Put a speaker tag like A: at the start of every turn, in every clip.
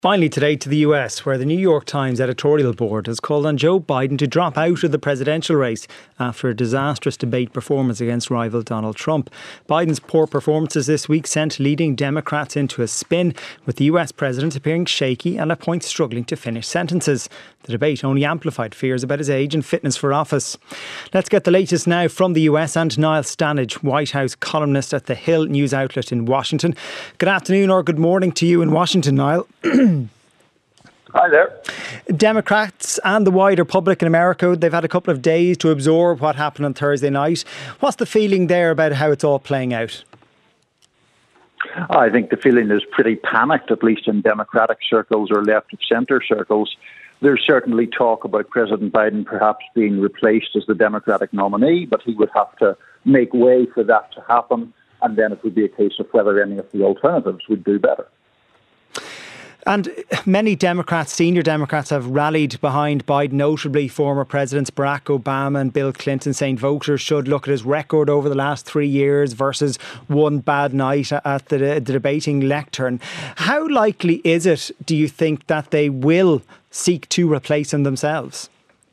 A: Finally today to the US, where the New York Times editorial board has called on Joe Biden to drop out of the presidential race after a disastrous debate performance against rival Donald Trump. Biden's poor performances this week sent leading Democrats into a spin, with the US president appearing shaky and at points struggling to finish sentences. The debate only amplified fears about his age and fitness for office. Let's get the latest now from the US and Niall Stanage, White House columnist at the Hill news outlet in Washington. Good afternoon or good morning to you in Washington, Niall.
B: Hi there.
A: Democrats and the wider public in America, they've had a couple of days to absorb what happened on Thursday night. What's the feeling there about how it's all playing out?
B: I think the feeling is pretty panicked, at least in Democratic circles or left-of-centre circles. There's certainly talk about President Biden perhaps being replaced as the Democratic nominee, but he would have to make way for that to happen, and then it would be a case of whether any of the alternatives would do better.
A: And many Democrats, senior Democrats, have rallied behind Biden, notably former Presidents Barack Obama and Bill Clinton, saying voters should look at his record over the last 3 years versus one bad night at the debating lectern. How likely is it, do you think, that they will seek to replace him themselves?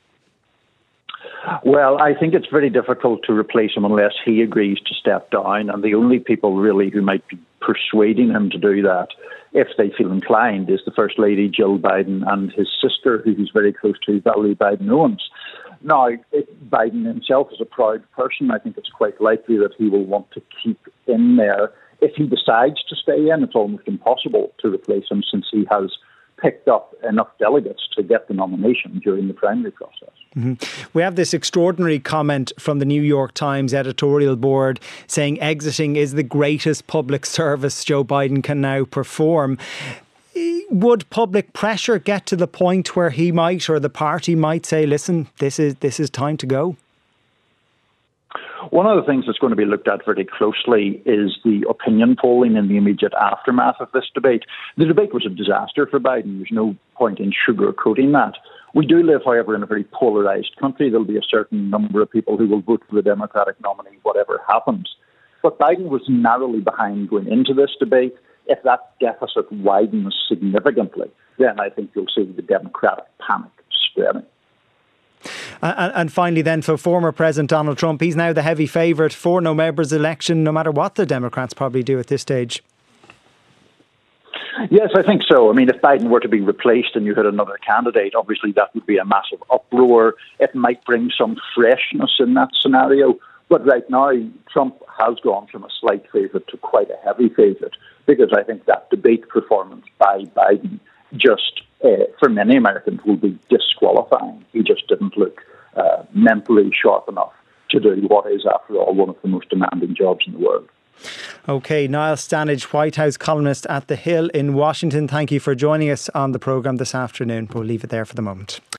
B: Well, I think it's very difficult to replace him unless he agrees to step down. And the only people really who might be persuading him to do that, if they feel inclined, is the First Lady, Jill Biden, and his sister, who he's very close to, Valerie Biden-Owens. Now, if Biden himself is a proud person, I think it's quite likely that he will want to keep in there. If he decides to stay in, it's almost impossible to replace him, since he has picked up enough delegates to get the nomination during the primary process.
A: Mm-hmm. We have this extraordinary comment from the New York Times editorial board saying exiting is the greatest public service Joe Biden can now perform. Would public pressure get to the point where he might, or the party might, say, listen, this is time to go?
B: One of the things that's going to be looked at very closely is the opinion polling in the immediate aftermath of this debate. The debate was a disaster for Biden. There's no point in sugarcoating that. We do live, however, in a very polarised country. There'll be a certain number of people who will vote for the Democratic nominee, whatever happens. But Biden was narrowly behind going into this debate. If that deficit widens significantly, then I think you'll see the Democratic panic spreading.
A: And finally then, for former President Donald Trump, he's now the heavy favourite for November's election, no matter what the Democrats probably do at this stage.
B: Yes, I think so. I mean, if Biden were to be replaced and you had another candidate, obviously that would be a massive uproar. It might bring some freshness in that scenario. But right now, Trump has gone from a slight favourite to quite a heavy favourite, because I think that debate performance by Biden just, for many Americans, will be disqualifying. He just didn't look mentally sharp enough to do what is, after all, one of the most demanding jobs in the world.
A: OK, Niall Stanage, White House columnist at the Hill in Washington. Thank you for joining us on the programme this afternoon. We'll leave it there for the moment.